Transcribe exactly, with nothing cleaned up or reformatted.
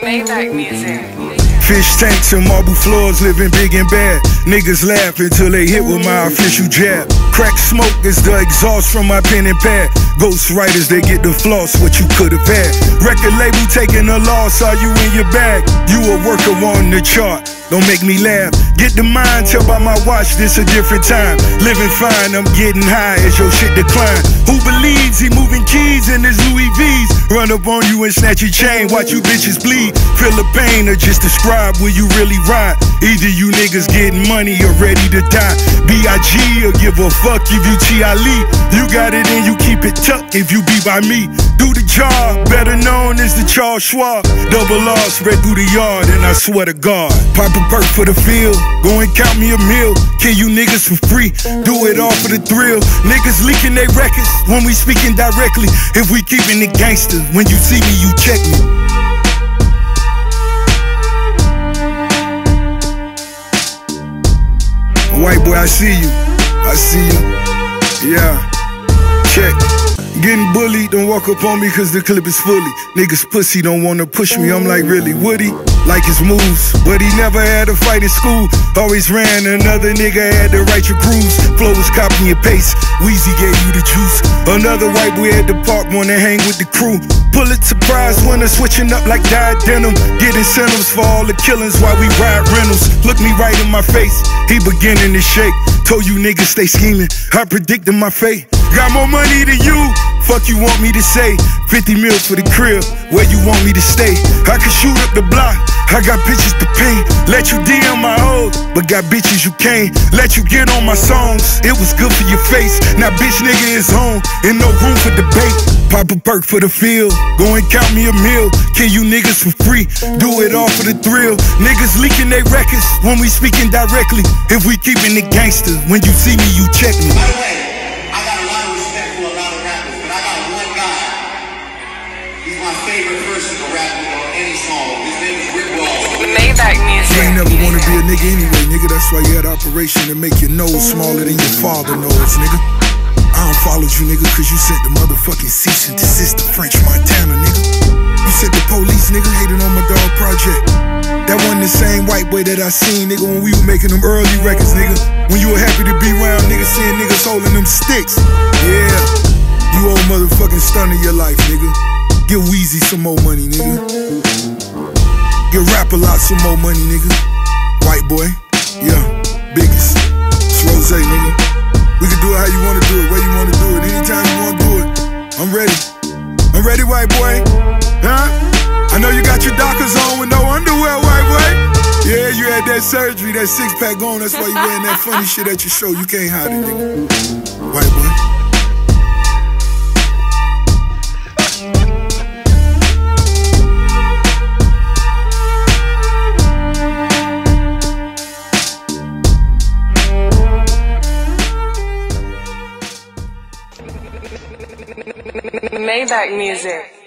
Maybach music. Fish tanks and marble floors, living big and bad. Niggas laugh until they hit with my official jab. Crack smoke is the exhaust from my pen and pad. Ghost writers, they get the floss, what you could've had. Record label taking a loss, are you in your bag? You a worker on the chart, don't make me laugh. Get the mind, tell by my watch, this a different time. Living fine, I'm getting high as your shit decline. Who believes he moving keys in his Louis V's? Run up on you and snatch your chain, watch you bitches bleed. Feel the pain or just describe where you really ride. Either you niggas getting money or ready to die. B I G or give a fuck if you T I leave. You got it and you keep it tucked if you be by me. Do the job, better known as the Charles Schwab. Double R spread through the yard and I swear to God. Pop a perk for the field, go and count me a meal. Kill you niggas for free, do it all for the thrill. Niggas leaking they records when we speaking directly. If we keeping it gangster, when you see me you check me. White boy, I see you, I see you, yeah, check. Getting bullied, don't walk up on me cause the clip is fully. Niggas pussy don't wanna push me, I'm like really, would he? Like his moves, but he never had a fight in school. Always ran, another nigga had to write your grooves. Flow was copy and paste, Weezy gave you the juice. Another white boy at the park wanna hang with the crew. Pulitzer Prize winner, switching up like dyed denim. Get incentives for all the killings while we ride rentals. Look me right in my face, he beginning to shake. Told you niggas stay scheming, I predicted my fate. Got more money than you, fuck you want me to say. Fifty mils for the crib, where you want me to stay. I can shoot up the block, I got bitches to pay. Let you D M my hoes, but got bitches you can't. Let you get on my songs, it was good for your face. Now bitch nigga is home, and no room for debate. Pop a perk for the field, go and count me a meal. Kill you niggas for free, do it all for the thrill. Niggas leaking they records when we speaking directly. If we keeping it gangster, when you see me you check me. By the way, I got a lot of respect for a lot of rappers, but I got one guy. He's my favorite person to rap with on any song. His name is Rick Ross. Maybach music. You ain't never wanna be a nigga anyway, nigga. That's why you had operation to make your nose smaller than your father nose, nigga. I don't follow you, nigga, cause you sent the motherfucking cease and desist to French Montana, nigga. You sent the police, nigga, hating on my dog project. That wasn't the same white boy that I seen, nigga, when we were making them early records, nigga. When you were happy to be around, nigga, seeing niggas holding them sticks. Yeah, you old motherfucking stun of your life, nigga. Give Weezy some more money, nigga. Give Rap-A-Lot some more money, nigga. White boy, yeah, biggest. It's Rose, nigga. We can do it how you wanna do it, where you wanna do it, anytime you wanna do it. I'm ready. I'm ready, white boy. Huh? I know you got your Dockers on with no underwear, white boy. Yeah, you had that surgery, that six pack on. That's why you wearing that funny shit at your show. You can't hide it, nigga. White boy. Maybach music.